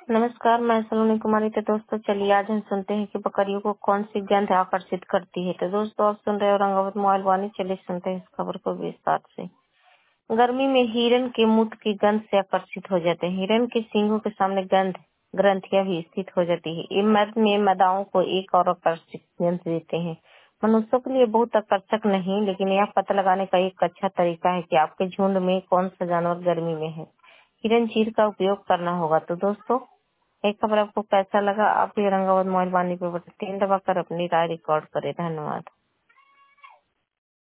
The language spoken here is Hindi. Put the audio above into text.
नमस्कार, मैं सलोनी कुमारी। तो दोस्तों चलिए आज हम सुनते हैं कि बकरियों को कौन सी गंध आकर्षित करती है। तो दोस्तों आप सुन रहे हो औरंगाबाद मोबाइल वाणी। चलिए सुनते हैं इस खबर को विस्तार से। गर्मी में हिरन के मूत्र की गंध से आकर्षित हो जाते हैं। हिरन के सींगों के सामने गंध ग्रंथियां भी स्थित हो जाती है। ये मर्द में मादाओं को एक और आकर्षक गंध देते हैं। मनुष्यों के लिए बहुत आकर्षक नहीं, लेकिन यह पता लगाने का एक अच्छा तरीका है कि आपके झुंड में कौन सा जानवर गर्मी में है। हिरन चीर का उपयोग करना होगा। तो दोस्तों एक खबर आपको कैसा लगा? आप भी औरंगाबाद मोबाइल वाणी पे बटन 3 दबाकर अपनी राय रिकॉर्ड करें। धन्यवाद।